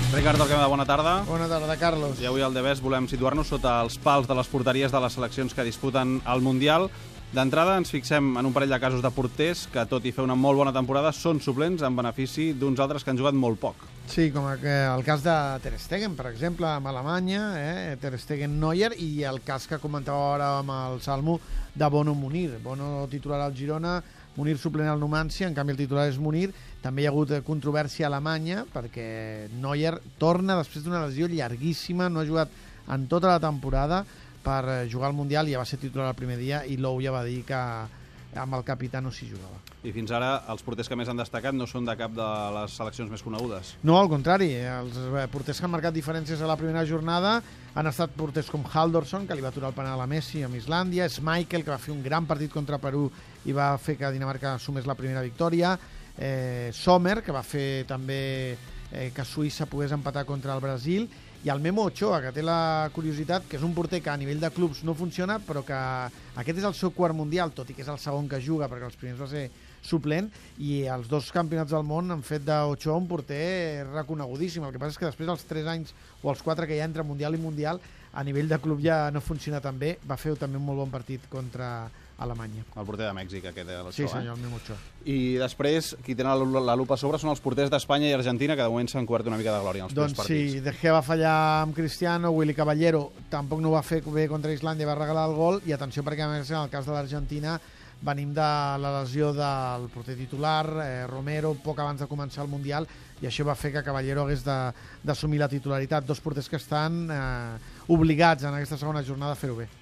Ricard Torquemada, bona tarda. Bona tarda, Carlos. I avui al Devés volem situar-nos sota els pals de les porteries de les seleccions que disputen el Mundial. D'entrada ens fixem en un parell de casos de porters que, tot i fer una molt bona temporada, són suplents en benefici d'uns altres que han jugat molt poc. Sí, com el cas de Ter Stegen, per exemple, amb Alemanya, Ter Stegen-Neuer, i el cas que comentava ara amb el Salmo de Bono Munir. Bono titular al Girona, Munir suplent al Numancia, en canvi el titular és Munir. També hi ha hagut controvèrsia a Alemanya perquè Neuer torna després d'una lesió llarguíssima, no ha jugat en tota la temporada per jugar al Mundial, ja va ser titular el primer dia i Lou ja va dir que amb el capità no s'hi jugava. I fins ara els porters que més han destacat no són de cap de les seleccions més conegudes. No, al contrari, els porters que han marcat diferències a la primera jornada han estat porters com Haldorsson, que li va aturar el penal a Messi amb Islàndia, Schmeichel, que va fer un gran partit contra Perú i va fer que Dinamarca assumés la primera victòria, Sommer, que va fer també que Suïssa pogués empatar contra el Brasil, i el Memo Ochoa, que té la curiositat, que és un porter que a nivell de clubs no funciona, però que aquest és el seu quart mundial, tot i que és el segon que juga, perquè els primers va ser suplent, i els dos campionats del món han fet d'Ochoa un porter reconegudíssim. El que passa és que després dels 3 anys o els 4 que hi ha entre mundial i mundial, a nivell de club ja no funciona tan bé. Va fer també un molt bon partit contra Alemanya. El porter de Mèxic, aquest, l'Ochoa. Sí, senyor, el Memo Ochoa. I després, qui tenen la lupa a sobre són els porters d'Espanya i Argentina, que de moment s'han cobert una mica de glòria en els primers partits. Sí, De Gea va fallar amb Cristiano, Willy Caballero tampoc no ho va fer bé contra Islàndia, va regalar el gol, i atenció perquè a més en el cas de l'Argentina venim de la lesió del porter titular, Romero, poc abans de començar el Mundial, i això va fer que Caballero hagués d'assumir la titularitat. Dos porters que estan obligats en aquesta segona jornada a fer-ho bé.